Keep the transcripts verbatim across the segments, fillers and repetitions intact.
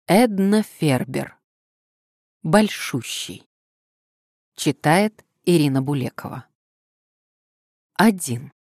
Эдна Фербер. Большущий. Читает Ирина Булекова. Один.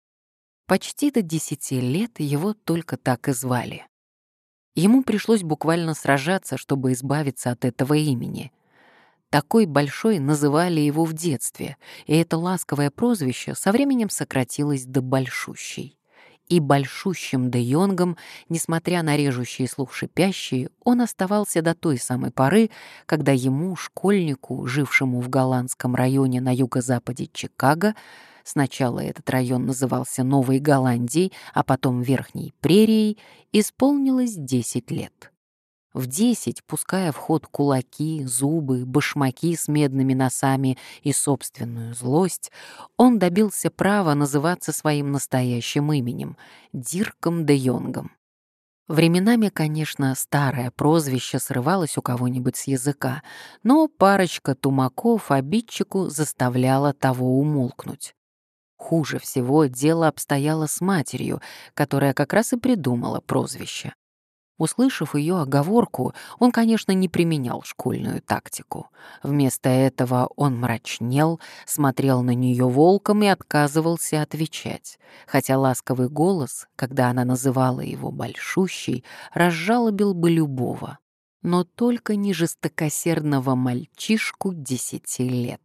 Почти до десяти лет его только так и звали. Ему пришлось буквально сражаться, чтобы избавиться от этого имени. Такой большой называли его в детстве, и это ласковое прозвище со временем сократилось до большущий. И большущим де Йонгом, несмотря на режущие слух шипящие, он оставался до той самой поры, когда ему, школьнику, жившему в голландском районе на юго-западе Чикаго, сначала этот район назывался Новой Голландией, а потом Верхней Прерией, исполнилось десять лет. В десять, пуская в ход кулаки, зубы, башмаки с медными носами и собственную злость, он добился права называться своим настоящим именем — Дирком де Йонгом. Временами, конечно, старое прозвище срывалось у кого-нибудь с языка, но парочка тумаков обидчику заставляла того умолкнуть. Хуже всего дело обстояло с матерью, которая как раз и придумала прозвище. Услышав ее оговорку, он, конечно, не применял школьную тактику. Вместо этого он мрачнел, смотрел на нее волком и отказывался отвечать, хотя ласковый голос, когда она называла его большущий, разжалобил бы любого, но только не жестокосердного мальчишку десяти лет.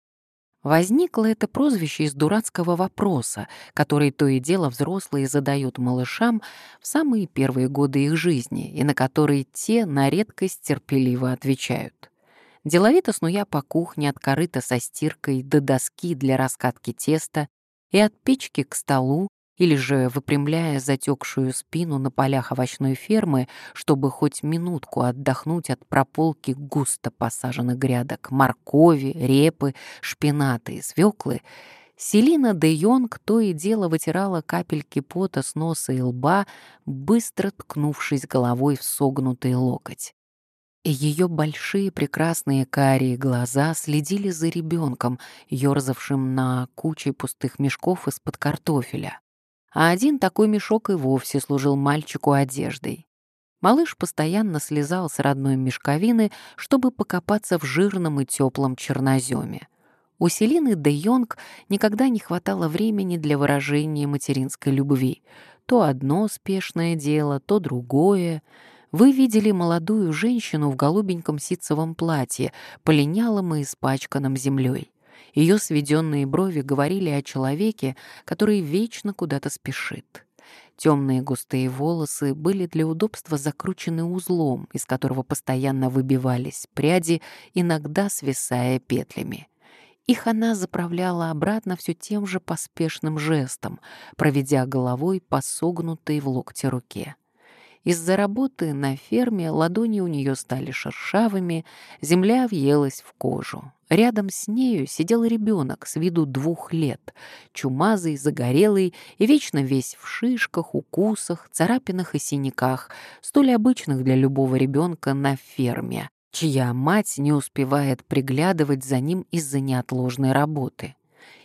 Возникло это прозвище из дурацкого вопроса, который то и дело взрослые задают малышам в самые первые годы их жизни и на который те на редкость терпеливо отвечают. Деловито снуя по кухне от корыта со стиркой до доски для раскатки теста и от печки к столу, или же выпрямляя затекшую спину на полях овощной фермы, чтобы хоть минутку отдохнуть от прополки густо посаженных грядок моркови, репы, шпината и свеклы, Селина де Йонг то и дело вытирала капельки пота с носа и лба, быстро ткнувшись головой в согнутый локоть. И ее большие прекрасные карие глаза следили за ребенком, ерзавшим на куче пустых мешков из-под картофеля. А один такой мешок и вовсе служил мальчику одеждой. Малыш постоянно слезал с родной мешковины, чтобы покопаться в жирном и теплом черноземе. У Селины де Йонг никогда не хватало времени для выражения материнской любви. То одно спешное дело, то другое. Вы видели молодую женщину в голубеньком ситцевом платье, полинялом и испачканном землей. Ее сведенные брови говорили о человеке, который вечно куда-то спешит. Темные густые волосы были для удобства закручены узлом, из которого постоянно выбивались пряди, иногда свисая петлями. Их она заправляла обратно все тем же поспешным жестом, проведя головой по согнутой в локте руке. Из-за работы на ферме ладони у нее стали шершавыми, земля въелась в кожу. Рядом с нею сидел ребенок с виду двух лет, чумазый, загорелый и вечно весь в шишках, укусах, царапинах и синяках, столь обычных для любого ребенка на ферме, чья мать не успевает приглядывать за ним из-за неотложной работы.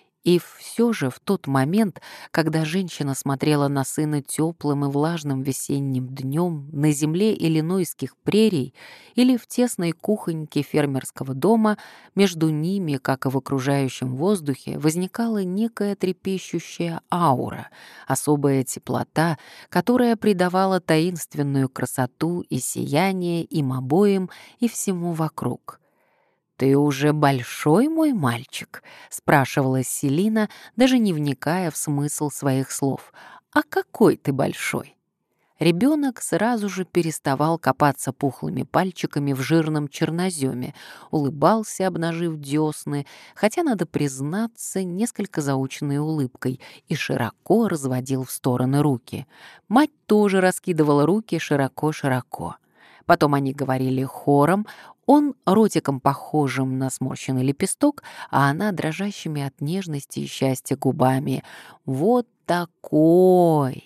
И все же в тот момент, когда женщина смотрела на сына теплым и влажным весенним днем на земле иллинойских прерий или в тесной кухоньке фермерского дома, между ними, как и в окружающем воздухе, возникала некая трепещущая аура, особая теплота, которая придавала таинственную красоту и сияние им обоим и всему вокруг. «Ты уже большой, мой мальчик?» — спрашивала Селина, даже не вникая в смысл своих слов. «А какой ты большой?» Ребенок сразу же переставал копаться пухлыми пальчиками в жирном черноземе, улыбался, обнажив десны, хотя, надо признаться, несколько заученной улыбкой, и широко разводил в стороны руки. Мать тоже раскидывала руки широко-широко. Потом они говорили хором, он ротиком похожим на сморщенный лепесток, а она дрожащими от нежности и счастья губами. «Вот такой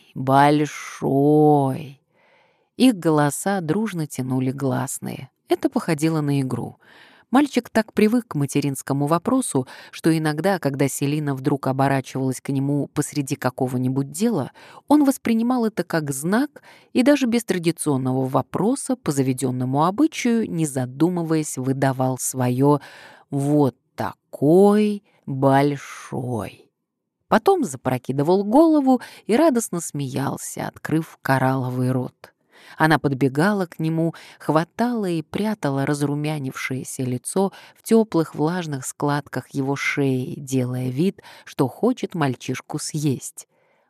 большой!» Их голоса дружно тянули гласные. Это походило на игру. Мальчик так привык к материнскому вопросу, что иногда, когда Селина вдруг оборачивалась к нему посреди какого-нибудь дела, он воспринимал это как знак и даже без традиционного вопроса по заведенному обычаю, не задумываясь, выдавал свое «вот такой большой». Потом запрокидывал голову и радостно смеялся, открыв коралловый рот. Она подбегала к нему, хватала и прятала разрумянившееся лицо в теплых влажных складках его шеи, делая вид, что хочет мальчишку съесть.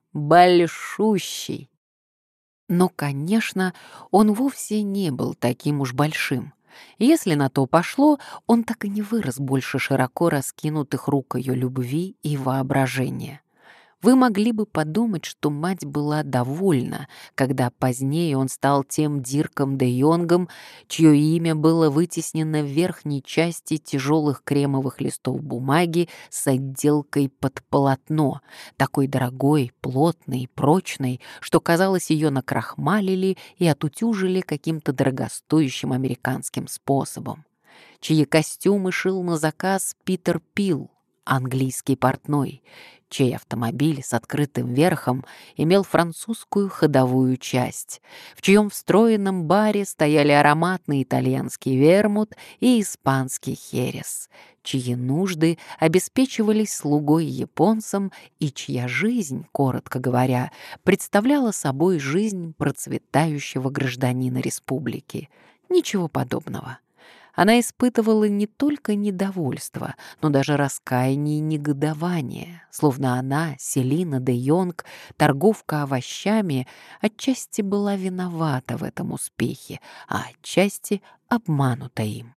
Большущий! Но, конечно, он вовсе не был таким уж большим. Если на то пошло, он так и не вырос больше широко раскинутых рук ее любви и воображения. Вы могли бы подумать, что мать была довольна, когда позднее он стал тем Дирком де Йонгом, чье имя было вытеснено в верхней части тяжелых кремовых листов бумаги с отделкой под полотно, такой дорогой, плотной, прочной, что, казалось, ее накрахмалили и отутюжили каким-то дорогостоящим американским способом, чьи костюмы шил на заказ Питер Пил, английский портной, чей автомобиль с открытым верхом имел французскую ходовую часть, в чьем встроенном баре стояли ароматный итальянский вермут и испанский херес, чьи нужды обеспечивались слугой-японцем и чья жизнь, коротко говоря, представляла собой жизнь процветающего гражданина республики. Ничего подобного. Она испытывала не только недовольство, но даже раскаяние и негодование, словно она, Селина де Йонг, торговка овощами, отчасти была виновата в этом успехе, а отчасти обманута им.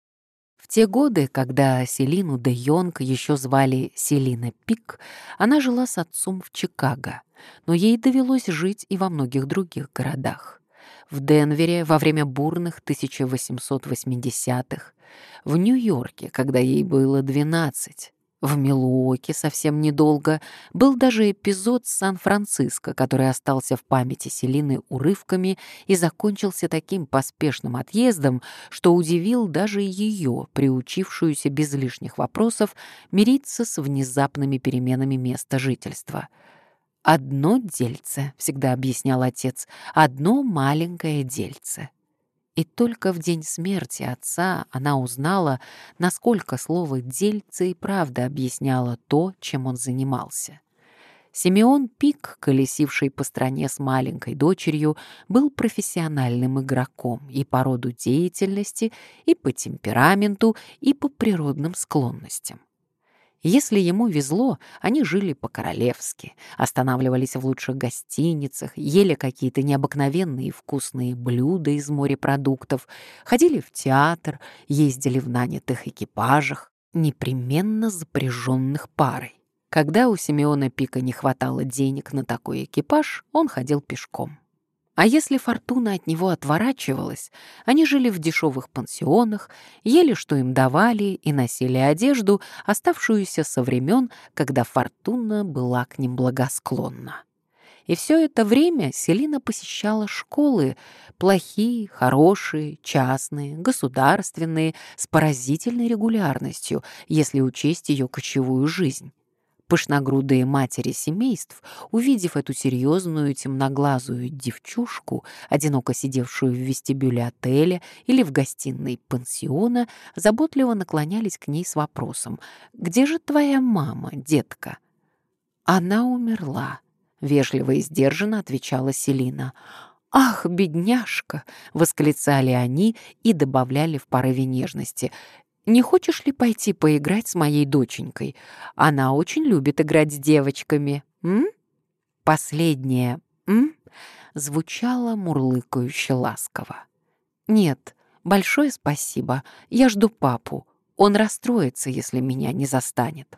В те годы, когда Селину де Йонг еще звали Селина Пик, она жила с отцом в Чикаго, но ей довелось жить и во многих других городах. В Денвере во время бурных тысяча восемьсот восьмидесятых, в Нью-Йорке, когда ей было двенадцать, в Милуоке совсем недолго, был даже эпизод с Сан-Франциско, который остался в памяти Селины урывками и закончился таким поспешным отъездом, что удивил даже ее, приучившуюся без лишних вопросов мириться с внезапными переменами места жительства. «Одно дельце», — всегда объяснял отец, — «одно маленькое дельце». И только в день смерти отца она узнала, насколько слово «дельце» и правда объясняло то, чем он занимался. Симеон Пик, колесивший по стране с маленькой дочерью, был профессиональным игроком и по роду деятельности, и по темпераменту, и по природным склонностям. Если ему везло, они жили по-королевски, останавливались в лучших гостиницах, ели какие-то необыкновенные вкусные блюда из морепродуктов, ходили в театр, ездили в нанятых экипажах, непременно запряженных парой. Когда у Симеона Пика не хватало денег на такой экипаж, он ходил пешком. А если фортуна от него отворачивалась, они жили в дешевых пансионах, ели, что им давали, и носили одежду, оставшуюся со времен, когда фортуна была к ним благосклонна. И все это время Селина посещала школы, плохие, хорошие, частные, государственные, с поразительной регулярностью, если учесть ее кочевую жизнь. Пышногрудые матери семейств, увидев эту серьезную темноглазую девчушку, одиноко сидевшую в вестибюле отеля или в гостиной пансиона, заботливо наклонялись к ней с вопросом: «Где же твоя мама, детка?» «Она умерла», — вежливо и сдержанно отвечала Селина. «Ах, бедняжка!» — восклицали они и добавляли в порыве нежности: «Не хочешь ли пойти поиграть с моей доченькой? Она очень любит играть с девочками, м?» Последнее «м» звучало мурлыкающе ласково. «Нет, большое спасибо, я жду папу. Он расстроится, если меня не застанет».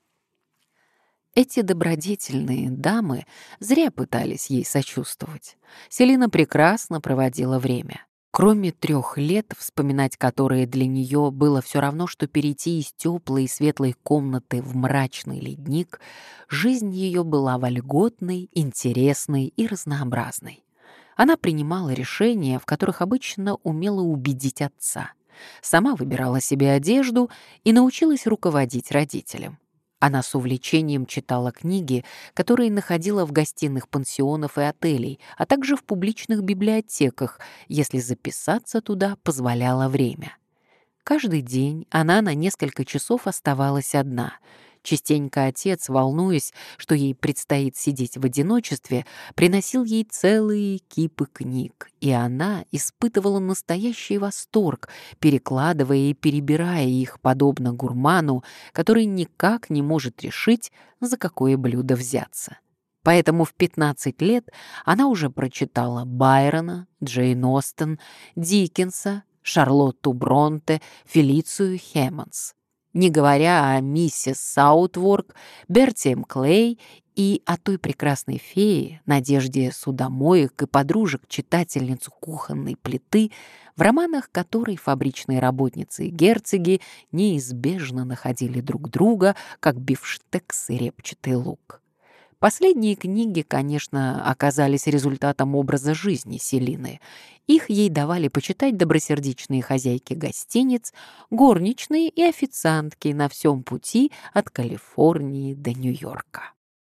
Эти добродетельные дамы зря пытались ей сочувствовать. Селина прекрасно проводила время. Кроме трех лет, вспоминать которые для нее было все равно, что перейти из теплой и светлой комнаты в мрачный ледник, жизнь ее была вольготной, интересной и разнообразной. Она принимала решения, в которых обычно умела убедить отца. Сама выбирала себе одежду и научилась руководить родителям. Она с увлечением читала книги, которые находила в гостиных пансионов и отелей, а также в публичных библиотеках, если записаться туда позволяло время. Каждый день она на несколько часов оставалась одна. Частенько отец, волнуясь, что ей предстоит сидеть в одиночестве, приносил ей целые кипы книг, и она испытывала настоящий восторг, перекладывая и перебирая их, подобно гурману, который никак не может решить, за какое блюдо взяться. Поэтому в пятнадцать лет она уже прочитала Байрона, Джейн Остен, Диккенса, Шарлотту Бронте, Фелицию Хеманс. Не говоря о миссис Саутворк, Берти Клей и о той прекрасной фее, Надежде Судомоек и подружек-читательницу кухонной плиты, в романах которой фабричные работницы и герцоги неизбежно находили друг друга, как бифштекс и репчатый лук. Последние книги, конечно, оказались результатом образа жизни Селины. Их ей давали почитать добросердечные хозяйки гостиниц, горничные и официантки на всем пути от Калифорнии до Нью-Йорка.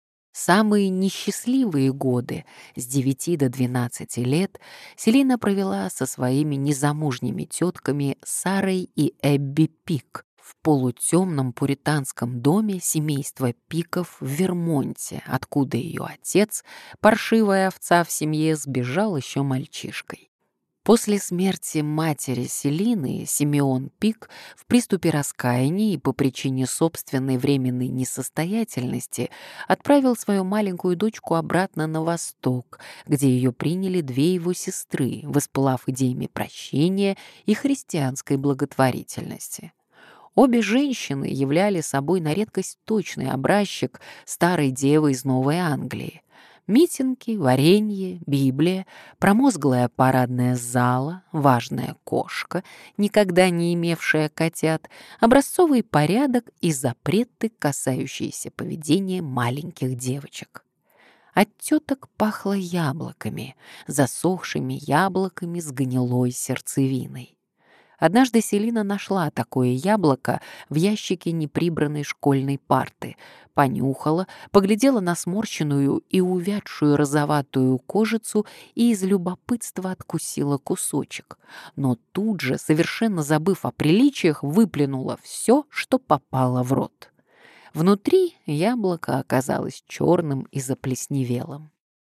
Самые несчастливые годы с девяти до двенадцати лет Селина провела со своими незамужними тетками Сарой и Эбби Пик в полутемном пуританском доме семейства Пиков в Вермонте, откуда ее отец, паршивая овца в семье, сбежал еще мальчишкой. После смерти матери Селины Симеон Пик в приступе раскаяния и по причине собственной временной несостоятельности отправил свою маленькую дочку обратно на восток, где ее приняли две его сестры, воспылав идеями прощения и христианской благотворительности. Обе женщины являли собой на редкость точный образчик старой девы из Новой Англии. Митинги, варенье, Библия, промозглая парадная зала, важная кошка, никогда не имевшая котят, образцовый порядок и запреты, касающиеся поведения маленьких девочек. От теток пахло яблоками, засохшими яблоками с гнилой сердцевиной. Однажды Селина нашла такое яблоко в ящике неприбранной школьной парты, понюхала, поглядела на сморщенную и увядшую розоватую кожицу и из любопытства откусила кусочек, но тут же, совершенно забыв о приличиях, выплюнула все, что попало в рот. Внутри яблоко оказалось черным и заплесневелым.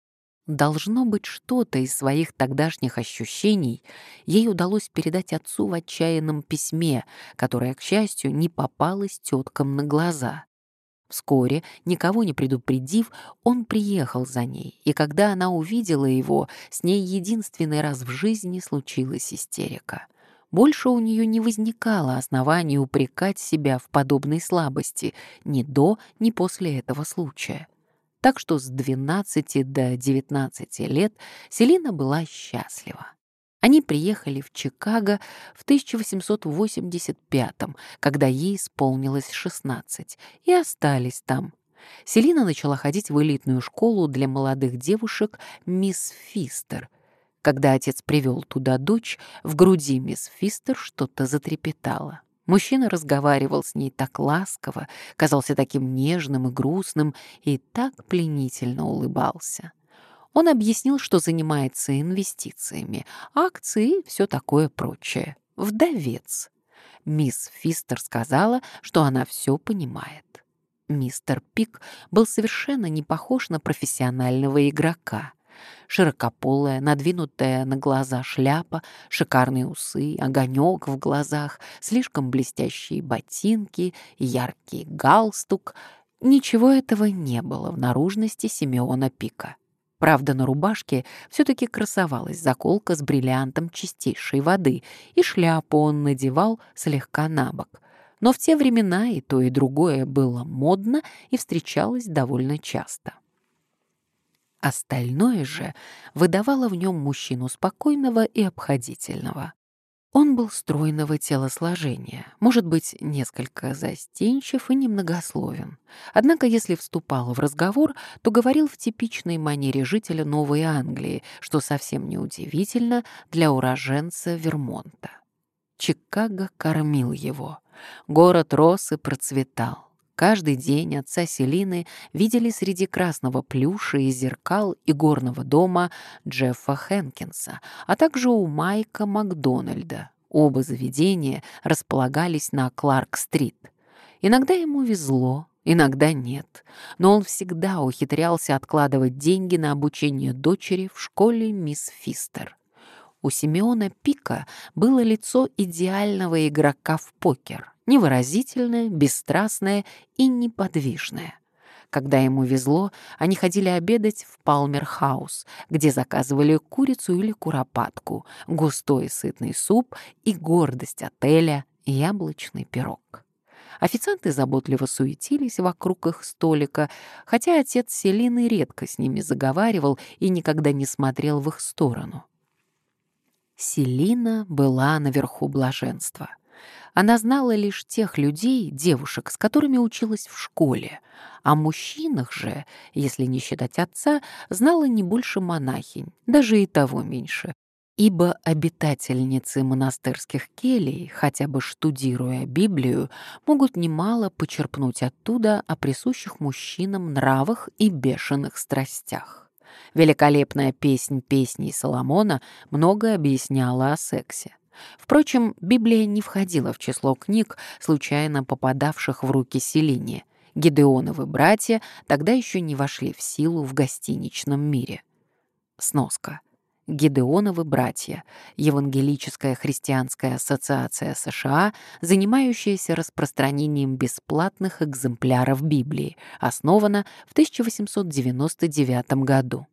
Должно быть, что-то из своих тогдашних ощущений ей удалось передать отцу в отчаянном письме, которое, к счастью, не попалось теткам на глаза. Вскоре, никого не предупредив, он приехал за ней, и когда она увидела его, с ней единственный раз в жизни случилась истерика. Больше у нее не возникало оснований упрекать себя в подобной слабости ни до, ни после этого случая. Так что с двенадцати до девятнадцати лет Селина была счастлива. Они приехали в Чикаго в тысяча восемьсот восемьдесят пятом, когда ей исполнилось шестнадцать, и остались там. Селина начала ходить в элитную школу для молодых девушек «Мисс Фистер». Когда отец привел туда дочь, в груди мисс Фистер что-то затрепетало. Мужчина разговаривал с ней так ласково, казался таким нежным и грустным и так пленительно улыбался. Он объяснил, что занимается инвестициями, акции и все такое прочее. Вдовец. Мисс Фистер сказала, что она все понимает. Мистер Пик был совершенно не похож на профессионального игрока. Широкополая, надвинутая на глаза шляпа, шикарные усы, огонек в глазах, слишком блестящие ботинки, яркий галстук. Ничего этого не было в наружности Симеона Пика. Правда, на рубашке все-таки красовалась заколка с бриллиантом чистейшей воды, и шляпу он надевал слегка набок. Но в те времена и то, и другое было модно и встречалось довольно часто. Остальное же выдавало в нем мужчину спокойного и обходительного. Он был стройного телосложения, может быть, несколько застенчив и немногословен. Однако, если вступал в разговор, то говорил в типичной манере жителя Новой Англии, что совсем неудивительно для уроженца Вермонта. Чикаго кормил его. Город рос и процветал. Каждый день отца Селины видели среди красного плюша и зеркал игорного дома Джеффа Хэнкинса, а также у Майка Макдональда. Оба заведения располагались на Кларк-стрит. Иногда ему везло, иногда нет, но он всегда ухитрялся откладывать деньги на обучение дочери в школе мисс Фистер. У Симеона Пика было лицо идеального игрока в покер, невыразительное, бесстрастное и неподвижное. Когда ему везло, они ходили обедать в Палмер-хаус, где заказывали курицу или куропатку, густой сытный суп и гордость отеля — яблочный пирог. Официанты заботливо суетились вокруг их столика, хотя отец Селины редко с ними заговаривал и никогда не смотрел в их сторону. Селина была наверху блаженства. Она знала лишь тех людей, девушек, с которыми училась в школе. О мужчинах же, если не считать отца, знала не больше монахинь, даже и того меньше. Ибо обитательницы монастырских келий, хотя бы штудируя Библию, могут немало почерпнуть оттуда о присущих мужчинам нравах и бешеных страстях. Великолепная песнь песней Соломона многое объясняла о сексе. Впрочем, Библия не входила в число книг, случайно попадавших в руки Селине. Гидеоновы братья тогда еще не вошли в силу в гостиничном мире. Сноска. Гидеоновы братья — Евангелическая христианская ассоциация США, занимающаяся распространением бесплатных экземпляров Библии, основана в тысяча восемьсот девяносто девятом году.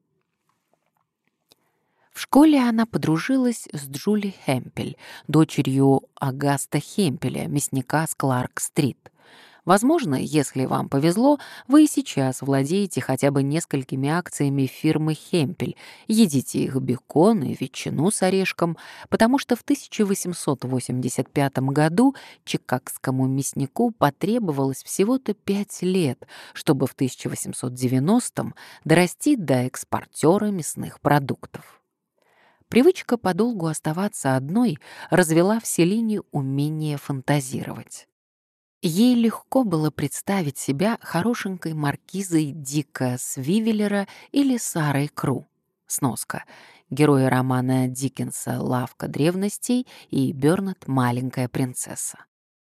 В школе она подружилась с Джули Хемпель, дочерью Агаста Хемпеля, мясника с Кларк-стрит. Возможно, если вам повезло, вы и сейчас владеете хотя бы несколькими акциями фирмы Хемпель, едите их бекон и ветчину с орешком, потому что в тысяча восемьсот восемьдесят пятом году чикагскому мяснику потребовалось всего-то пять лет, чтобы в тысяча восемьсот девяностом дорасти до экспортера мясных продуктов. Привычка подолгу оставаться одной развела в Селине умение фантазировать. Ей легко было представить себя хорошенькой маркизой Дика Свивеллера или Сарой Кру. Сноска. Герои романа Диккенса «Лавка древностей» и Бёрнет «Маленькая принцесса».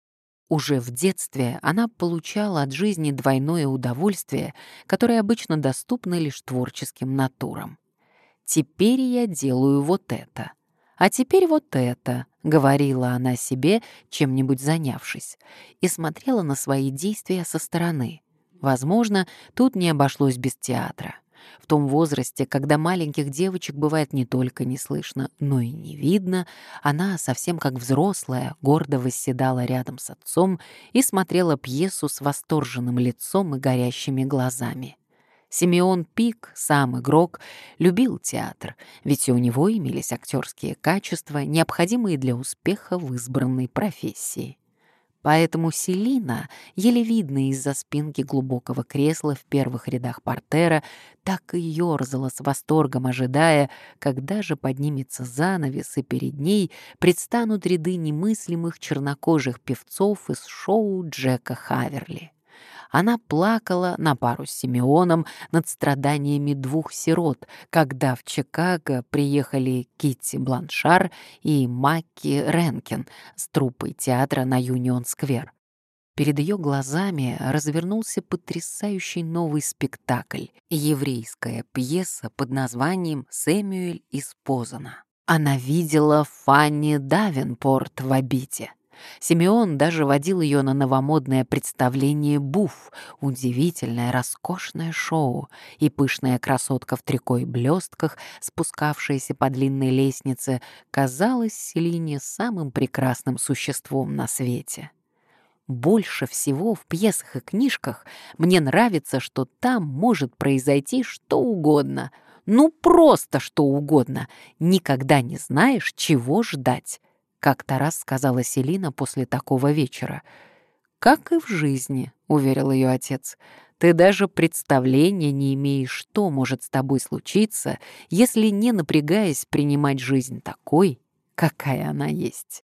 Уже в детстве она получала от жизни двойное удовольствие, которое обычно доступно лишь творческим натурам. «Теперь я делаю вот это. А теперь вот это», — говорила она себе, чем-нибудь занявшись, и смотрела на свои действия со стороны. Возможно, тут не обошлось без театра. В том возрасте, когда маленьких девочек бывает не только не слышно, но и не видно, она, совсем как взрослая, гордо восседала рядом с отцом и смотрела пьесу с восторженным лицом и горящими глазами. Симеон Пик, сам игрок, любил театр, ведь и у него имелись актерские качества, необходимые для успеха в избранной профессии. Поэтому Селина, еле видная из-за спинки глубокого кресла в первых рядах портера, так и ёрзала с восторгом, ожидая, когда же поднимется занавес, и перед ней предстанут ряды немыслимых чернокожих певцов из шоу Джека Хаверли. Она плакала на пару с Симеоном над страданиями двух сирот, когда в Чикаго приехали Китти Бланшар и Макки Ренкин с труппой театра на Юнион-сквер. Перед ее глазами развернулся потрясающий новый спектакль — еврейская пьеса под названием «Сэмюэль из Позана». Она видела Фанни Давенпорт в «Обите». Симеон даже водил ее на новомодное представление «Буф», удивительное роскошное шоу, и пышная красотка в трико и блестках, спускавшаяся по длинной лестнице, казалась Селине самым прекрасным существом на свете. Больше всего в пьесах и книжках мне нравится, что там может произойти что угодно. Ну, просто что угодно. Никогда не знаешь, чего ждать. Как-то раз сказала Селина после такого вечера. «Как и в жизни», — уверил ее отец. «Ты даже представления не имеешь, что может с тобой случиться, если, не напрягаясь, принимать жизнь такой, какая она есть».